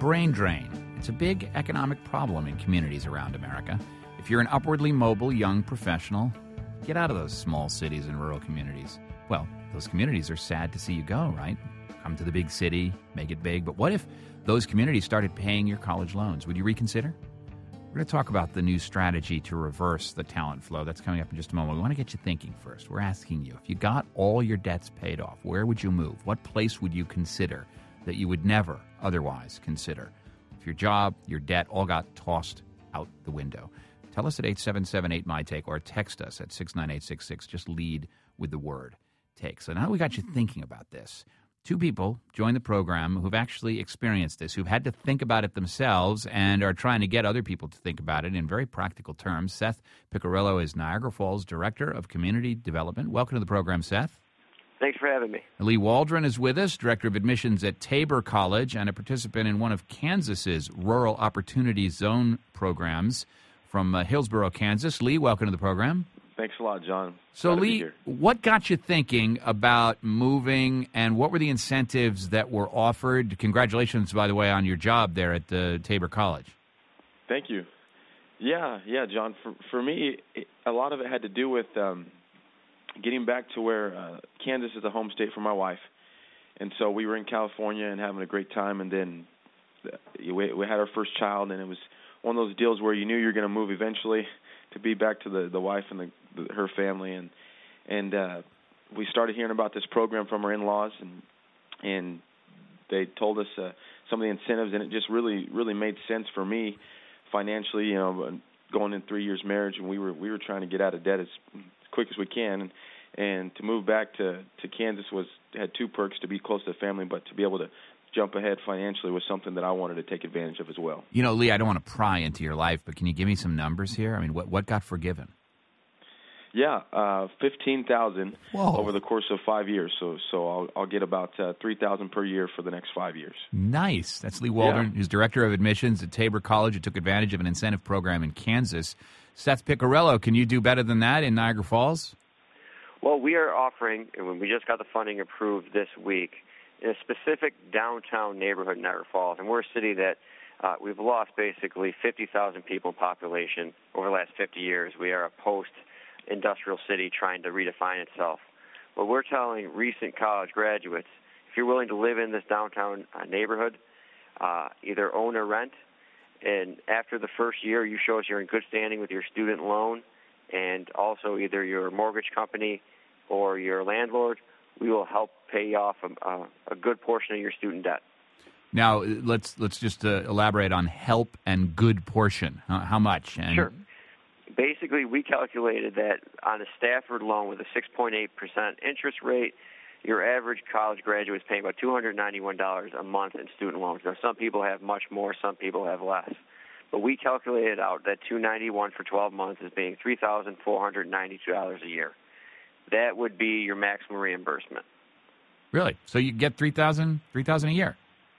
brain drain. It's a big economic problem in communities around America. If you're an upwardly mobile young professional, get out of those small cities and rural communities. Well, those communities are sad to see you go, right? Come to the big city, make it big. But what if those communities started paying your college loans? Would you reconsider? We're going to talk about the new strategy to reverse the talent flow. That's coming up in just a moment. We want to get you thinking first. We're asking you, if you got all your debts paid off, where would you move? What place would you consider that you would never otherwise consider? If your job, your debt all got tossed out the window. Tell us at 877-8MY-TAKE or text us at 69866. Just lead with the word take. So now we got you thinking about this. Two people joined the program who've actually experienced this, who've had to think about it themselves and are trying to get other people to think about it in very practical terms. Seth Piccirillo is Niagara Falls Director of Community Development. Welcome to the program, Seth. Thanks for having me. Lee Waldron is with us, Director of Admissions at Tabor College and a participant in one of Kansas's Rural Opportunity Zone programs from Hillsborough, Kansas. Lee, welcome to the program. Thanks a lot, John. So, Lee, what got you thinking about moving, and what were the incentives that were offered? Congratulations, by the way, on your job there at Tabor College. Thank you. Yeah, John. For me, a lot of it had to do with getting back to where Kansas is a home state for my wife. And so we were in California and having a great time, and then we had our first child, and it was one of those deals where you knew you were going to move eventually to be back to the wife and her family, and we started hearing about this program from our in-laws, and they told us some of the incentives, and it just really made sense for me financially. You know, going in 3 years marriage, and we were trying to get out of debt as quick as we can, and to move back to Kansas had two perks: to be close to the family, but to be able to jump ahead financially was something that I wanted to take advantage of as well. You know, Lee, I don't want to pry into your life, but can you give me some numbers here? I mean, what got forgiven? Yeah, $15,000 over the course of 5 years. So I'll get about $3,000 per year for the next 5 years. Nice. That's Lee Waldron, who's Director of Admissions at Tabor College, who took advantage of an incentive program in Kansas. Seth Piccirillo, can you do better than that in Niagara Falls? Well, we are offering, and we just got the funding approved this week, in a specific downtown neighborhood in Niagara Falls. And we're a city that we've lost basically 50,000 people in population over the last 50 years. We are a post-industrial city trying to redefine itself. But we're telling recent college graduates, if you're willing to live in this downtown neighborhood, either own or rent, and after the first year you show us you're in good standing with your student loan and also either your mortgage company or your landlord, we will help pay off a good portion of your student debt. Now, let's just elaborate on help and good portion. How much? Sure. Basically, we calculated that on a Stafford loan with a 6.8% interest rate, your average college graduate is paying about $291 a month in student loans. Now, some people have much more, some people have less. But we calculated out that $291 for 12 months is being $3,492 a year. That would be your maximum reimbursement. Really? So you get $3,000 a year?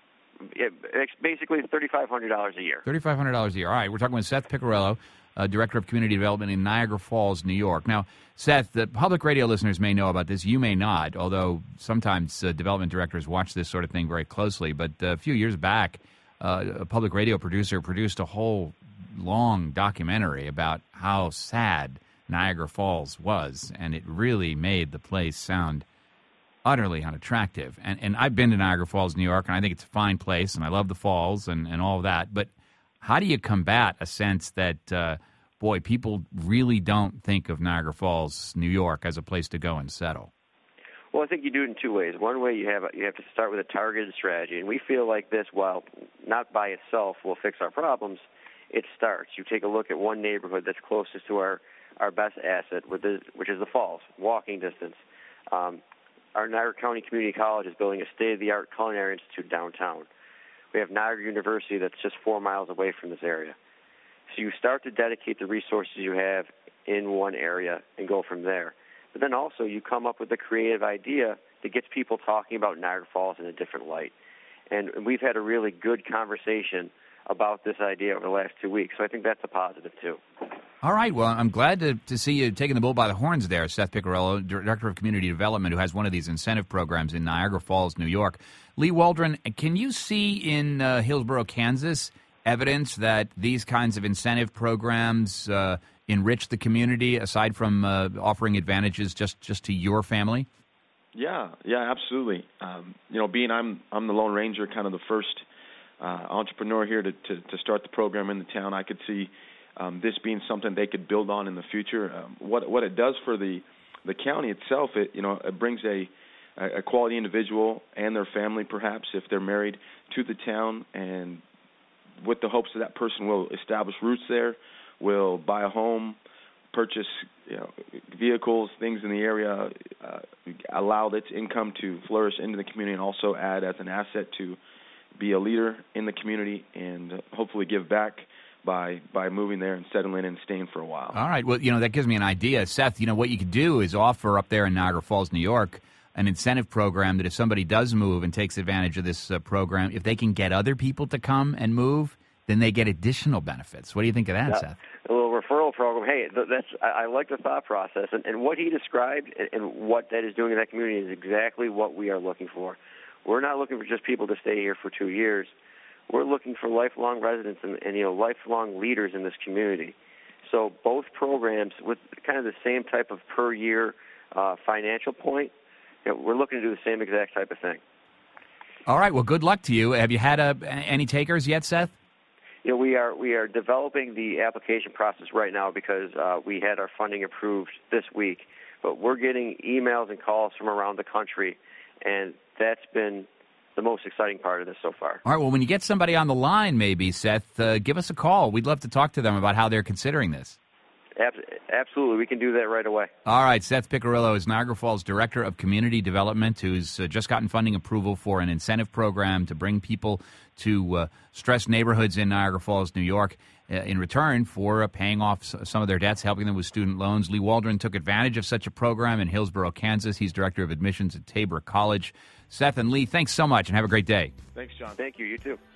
It's basically $3,500 a year. $3,500 a year. All right, we're talking with Seth Piccirillo, Director of Community Development in Niagara Falls, New York. Now, Seth, the public radio listeners may know about this. You may not, although sometimes development directors watch this sort of thing very closely. But a few years back, a public radio producer produced a whole long documentary about how sad Niagara Falls was, and it really made the place sound utterly unattractive. And I've been to Niagara Falls, New York, and I think it's a fine place, and I love the falls and all of that. But how do you combat a sense that, people really don't think of Niagara Falls, New York, as a place to go and settle? Well, I think you do it in two ways. One way you have to start with a targeted strategy, and we feel like this, while not by itself will fix our problems, it starts. You take a look at one neighborhood that's closest to our best asset, which is the Falls, walking distance. Our Niagara County Community College is building a state-of-the-art culinary institute downtown. We have Niagara University that's just 4 miles away from this area. So you start to dedicate the resources you have in one area and go from there. But then also you come up with a creative idea that gets people talking about Niagara Falls in a different light. And we've had a really good conversation about this idea over the last 2 weeks, so I think that's a positive too. All right. Well, I'm glad to see you taking the bull by the horns there, Seth Piccirillo, Director of Community Development, who has one of these incentive programs in Niagara Falls, New York. Lee Waldron, can you see in Hillsborough, Kansas, evidence that these kinds of incentive programs enrich the community, aside from offering advantages just to your family? Yeah, absolutely. Being I'm the Lone Ranger, kind of the first entrepreneur here to start the program in the town, I could see this being something they could build on in the future. What it does for the county itself, it brings a quality individual and their family, perhaps if they're married, to the town, and with the hopes that person will establish roots there, will buy a home, purchase vehicles, things in the area, allow its income to flourish into the community, and also add as an asset to be a leader in the community and hopefully give back by moving there and settling and staying for a while. All right. Well, that gives me an idea. Seth, what you could do is offer up there in Niagara Falls, New York, an incentive program that if somebody does move and takes advantage of this program, if they can get other people to come and move, then they get additional benefits. What do you think of that, Seth? A little referral program. Hey, I like the thought process. And what he described and what that is doing in that community is exactly what we are looking for. We're not looking for just people to stay here for 2 years. We're looking for lifelong residents and lifelong leaders in this community. So both programs with kind of the same type of per year financial point, we're looking to do the same exact type of thing. All right. Well, good luck to you. Have you had any takers yet, Seth? We are developing the application process right now because we had our funding approved this week. But we're getting emails and calls from around the country, and that's been the most exciting part of this so far. All right. Well, when you get somebody on the line, maybe, Seth, give us a call. We'd love to talk to them about how they're considering this. Absolutely. We can do that right away. All right. Seth Piccirillo is Niagara Falls Director of Community Development, who's just gotten funding approval for an incentive program to bring people to stressed neighborhoods in Niagara Falls, New York, in return for paying off some of their debts, helping them with student loans. Lee Waldron took advantage of such a program in Hillsborough, Kansas. He's Director of Admissions at Tabor College. Seth and Lee, thanks so much, and have a great day. Thanks, John. Thank you. You too.